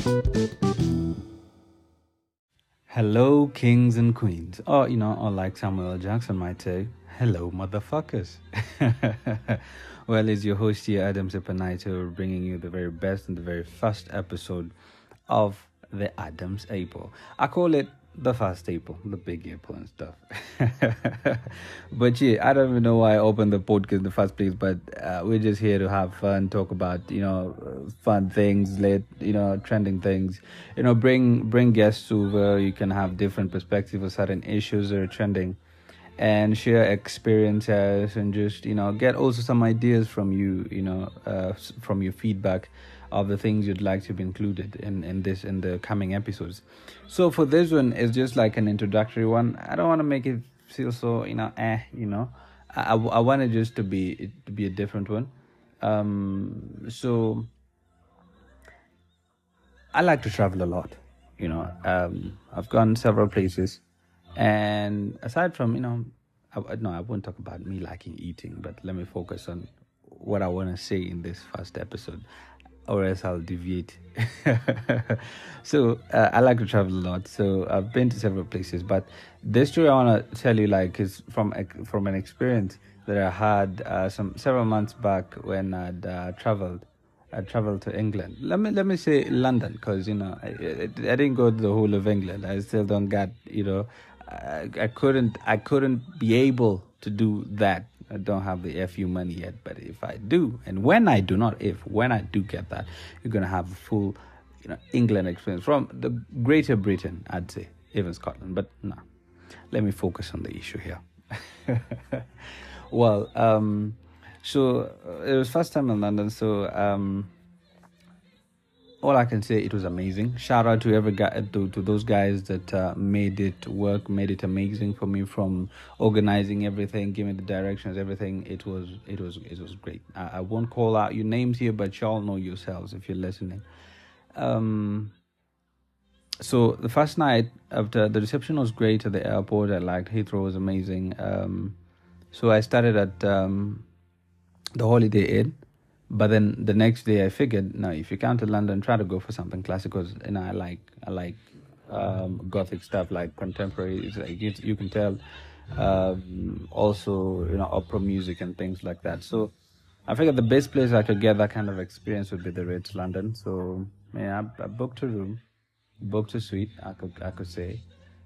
Hello, kings and queens. Or like Samuel L. Jackson might say, hello, motherfuckers. Well, it's your host here, Adam Zipanito, bringing you the very best and the very first episode of the Adam's Apple. I call it the first apple, the big apple and stuff. But yeah, I don't even know why I opened the podcast in the first place, but we're just here to have fun, talk about, fun things, trending things, bring guests over. You can have different perspectives of certain issues that are trending and share experiences and just get also some ideas from you, from your feedback of the things you'd like to be included in the coming episodes. So for this one, it's just like an introductory one. I don't want to make it feel so I want it just to be a different one. So I like to travel a lot. I've gone several places, and aside from I won't talk about me liking eating, but let me focus on what I want to say in this first episode, or else I'll deviate. So I like to travel a lot. So I've been to several places, but this story I want to tell you is from an experience that I had several months back when I'd traveled. I traveled to England. Let me say London, because I didn't go to the whole of England. I still don't get I couldn't be able to do that. I don't have the FU money yet, but if I do, and when I do get that, you're gonna have a full, England experience from the Greater Britain, I'd say, even Scotland. But no, let me focus on the issue here. Well, so it was first time in London. So all I can say, it was amazing. Shout out to every guy, to those guys that made it work, made it amazing for me, from organizing everything, giving the directions, everything. It was great. I won't call out your names here, but y'all know yourselves if you're listening. So the first night, after the reception was great at the airport, I liked Heathrow, was amazing. So I started at the Holiday Inn. But then the next day, I figured, no, if you come to London, try to go for something classic, because I like gothic stuff, like contemporary. It's like you can tell. Also, opera music and things like that. So I figured the best place I could get that kind of experience would be the Ritz London. So I booked a room, booked a suite. I could say.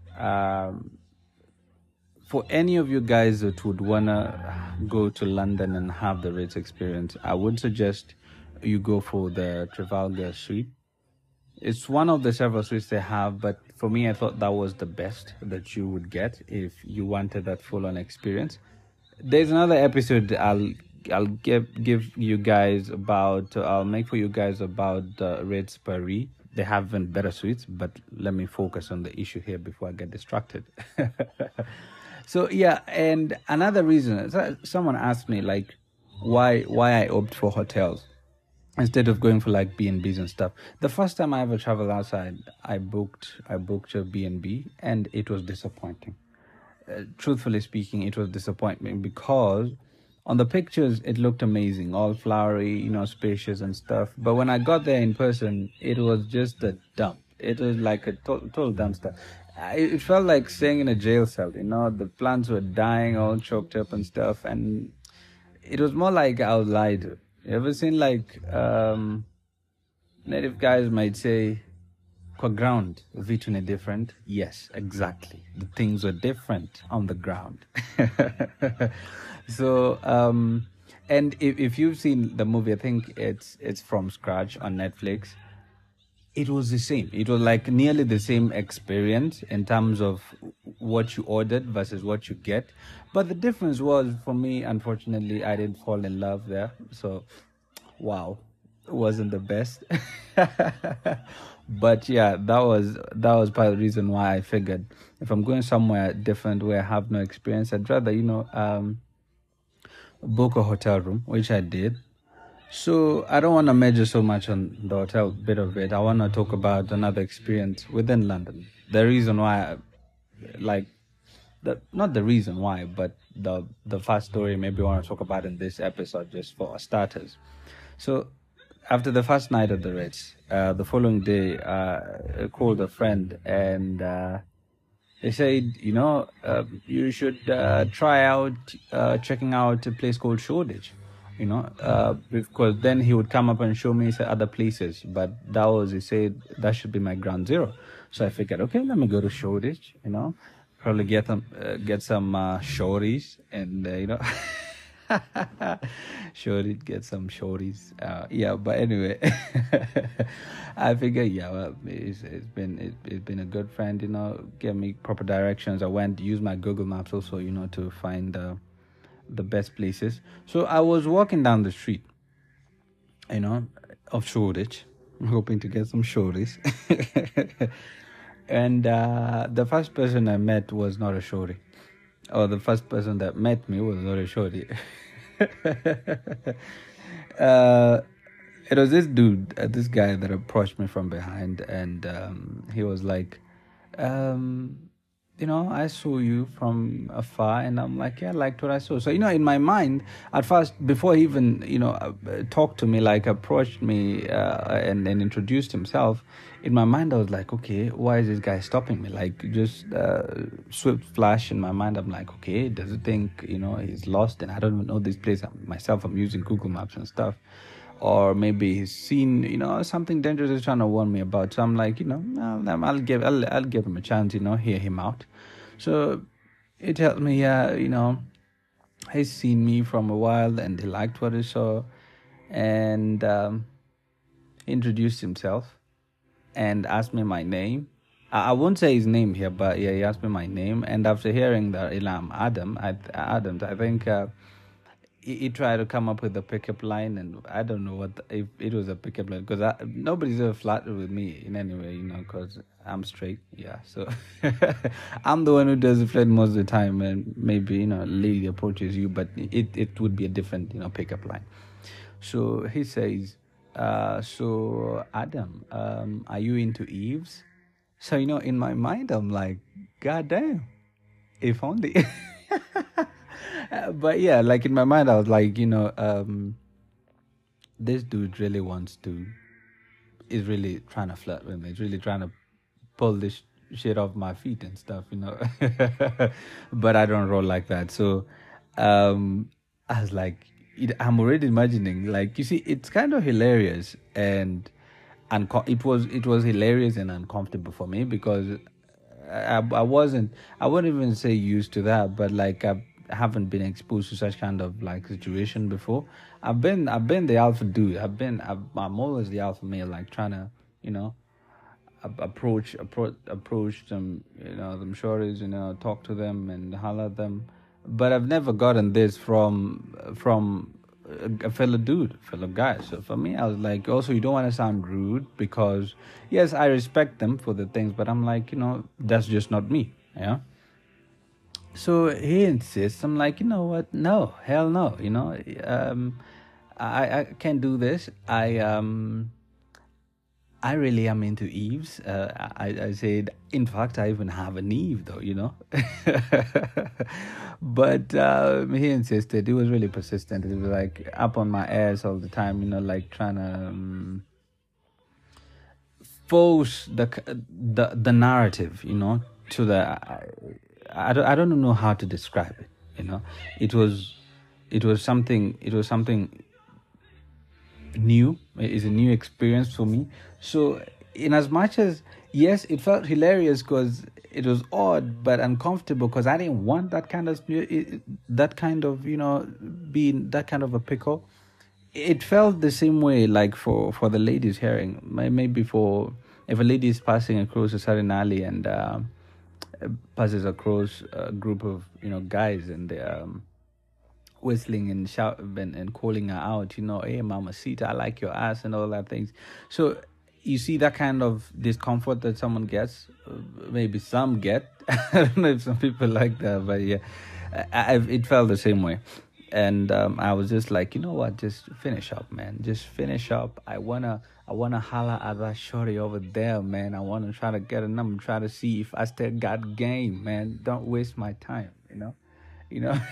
For any of you guys that would wanna go to London and have the Ritz experience, I would suggest you go for the Trafalgar suite. It's one of the several suites they have, but for me, I thought that was the best that you would get if you wanted that full-on experience. There's another episode I'll give you guys about. I'll make for you guys about the Ritz Paris. They have even better suites, but let me focus on the issue here before I get distracted. So yeah, and another reason, someone asked me why I opt for hotels instead of going for like B&Bs and stuff. The first time I ever traveled outside, I booked a B&B, and it was disappointing. Truthfully speaking, it was disappointing, because on the pictures it looked amazing, all flowery, spacious and stuff. But when I got there in person, it was just a dump. It was like a total dumpster. It felt like staying in a jail cell. The plants were dying, all choked up and stuff, and it was more like I was lied to. You ever seen native guys might say, "Qua ground, vitune different." Yes, exactly. The things were different on the ground. So, and if you've seen the movie, I think it's From Scratch on Netflix. It was the same. It was like nearly the same experience in terms of what you ordered versus what you get. But the difference was, for me, unfortunately, I didn't fall in love there. So, wow, it wasn't the best. But yeah, that was part of the reason why I figured, if I'm going somewhere different where I have no experience, I'd rather, book a hotel room, which I did. So I don't want to measure so much on the hotel bit of it. I want to talk about another experience within London. The reason why, not the reason why, but the first story maybe I want to talk about in this episode, just for starters. So after the first night at the Ritz, the following day, I called a friend and they said, you should try out checking out a place called Shoreditch, because then he would come up and show me other places. But he said that should be my ground zero. So I figured, okay, let me go to Shoreditch, probably get some shorties and, sure did get some shorties. Yeah, but anyway, I figure, yeah, well, it's been a good friend, give me proper directions. I went to use my Google Maps also, to find the best places. So I was walking down the street, of Shoreditch, hoping to get some shorties. And the first person I met was not a shorty, or the first person that met me was not a shorty. uh, it was this dude, this guy that approached me from behind, and he was like, um, I saw you from afar, and I'm like, yeah, I liked what I saw. So, in my mind, at first, before he even, talked to me, like approached me and introduced himself, in my mind, I was like, okay, why is this guy stopping me? Like, just swift flash in my mind. I'm like, okay, does it think, he's lost and I don't even know this place myself? I'm using Google Maps and stuff. Or maybe he's seen, something dangerous he's trying to warn me about. So I'm like, I'll give him a chance, hear him out. So it helped me, he's seen me from a while and he liked what he saw, and introduced himself and asked me my name. I won't say his name here, but yeah, he asked me my name. And after hearing that I'm Adams, I think he tried to come up with a pickup line, and I don't know if it was a pickup line, because nobody's ever flirted with me in any way, because I'm straight. Yeah, so I'm the one who does the flirt most of the time, and maybe a lady approaches you, but it would be a different pickup line. So he says, so Adam, are you into Eves? So in my mind I'm like, God damn, if only. But yeah, like in my mind I was like, this dude really is really trying to flirt with me. He's really trying to pull this shit off my feet and stuff, but I don't roll like that. So I was like, I'm already imagining, like, you see, it's kind of hilarious, and it was hilarious and uncomfortable for me, because I wouldn't even say used to that, but like I haven't been exposed to such kind of like situation before. I've been the alpha dude. I'm always the alpha male, like trying to, approach them, them shorties, talk to them and holler at them. But I've never gotten this from a fellow guy. So for me, I was like, also, you don't want to sound rude, because yes, I respect them for the things, but I'm like, that's just not me. Yeah. So he insists. I'm like, you know what? No, hell no. I can't do this. I really am into Eves. I said, in fact, I even have an Eve, though. But he insisted. He was really persistent. He was like up on my ass all the time, like trying to force the narrative, to the. I don't know how to describe it. It was something. It was something new. It's a new experience for me. So in as much as, yes, it felt hilarious because it was odd but uncomfortable, because I didn't want that kind of being that kind of a pickle. It felt the same way, like for the ladies hearing, maybe for if a lady is passing across a certain alley and passes across a group of guys, and they're whistling and shout and calling her out, hey mamacita, I like your ass and all that things. So you see that kind of discomfort that someone gets, maybe some get. I don't know if some people like that, but yeah, it felt the same way. And I was just like, you know what, just finish up, man, just finish up. I wanna holler at that shorty over there, man. I wanna try to get a number, try to see if I still got game, man. Don't waste my time. you know.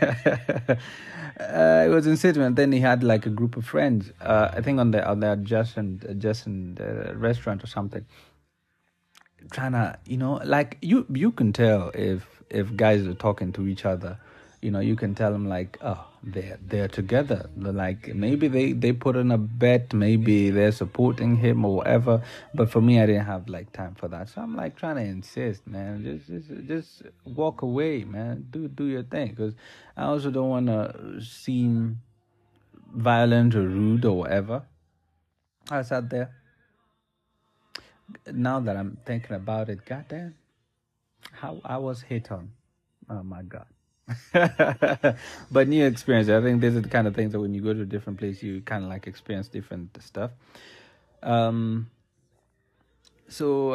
It was in Sydney, and then he had like a group of friends. I think on the adjacent restaurant or something, trying to, like you can tell if guys are talking to each other. You can tell them like, oh, they're together. Like maybe they put in a bet, maybe they're supporting him or whatever. But for me, I didn't have like time for that, so I'm like trying to insist, man. Just walk away, man. Do your thing, because I also don't want to seem violent or rude or whatever. I sat there. Now that I'm thinking about it, goddamn, how I was hit on. Oh my god. But new experience. I think these are the kind of things that when you go to a different place, you kind of like experience different stuff. Um. So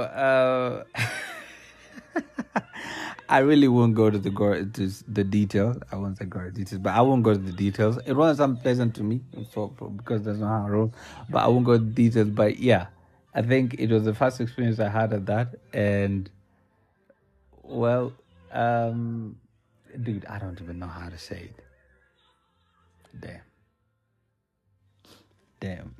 I really won't go to the details. I won't say gore details, but I won't go to the details. It was unpleasant to me because there's no how I roll. But I won't go to details. But yeah, I think it was the first experience I had of that, and well, dude, I don't even know how to say it. Damn.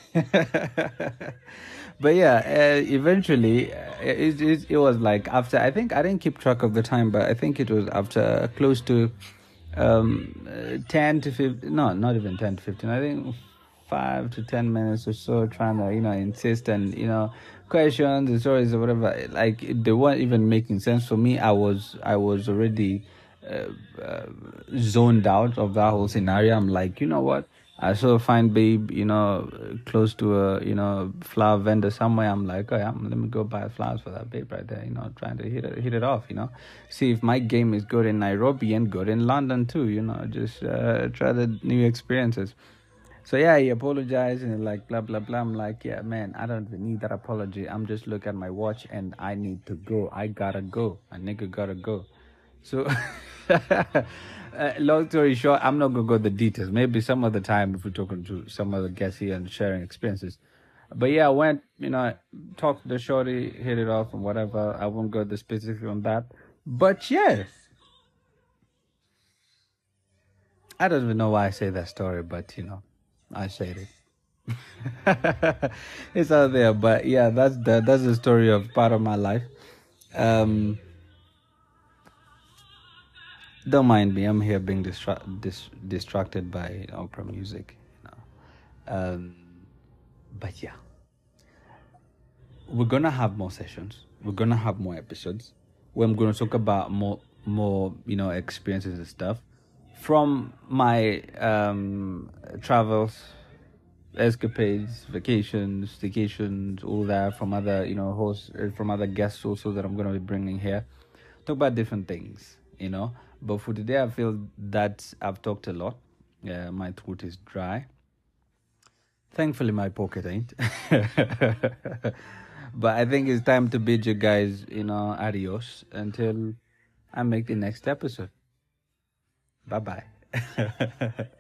But yeah, eventually, it was like after, I think I didn't keep track of the time, but I think it was after close to 10 to 15, no, not even 10 to 15, I think 5 to 10 minutes or so, trying to, insist and, questions and stories or whatever. Like they weren't even making sense for me. I was already zoned out of that whole scenario. I'm like, you know what? I saw a fine babe, close to a, flower vendor somewhere. I'm like, oh yeah, let me go buy flowers for that babe right there, trying to hit it off, see if my game is good in Nairobi and good in London too, just try the new experiences. So yeah, he apologized and like blah blah blah. I'm like, yeah, man, I don't even need that apology. I'm just looking at my watch and I need to go. I gotta go. A nigga gotta go. So, long story short, I'm not gonna go the details. Maybe some other time if we're talking to some other guests here and sharing experiences. But yeah, I went, talked to the shorty, hit it off and whatever. I won't go the specifics on that. But yeah, I don't even know why I say that story, but I said it. It's out there. But yeah, that's the story of part of my life. Um, don't mind me. I'm here being distracted by opera music. Um, but yeah, we're gonna have more sessions. We're gonna have more episodes where I'm gonna talk about more experiences and stuff from my travels, escapades, vacations, staycations, all that, from other hosts, from other guests also that I'm gonna be bringing here. Talk about different things, But for today, I feel that I've talked a lot. My throat is dry. Thankfully, my pocket ain't. But I think it's time to bid you guys, adios until I make the next episode. Bye bye.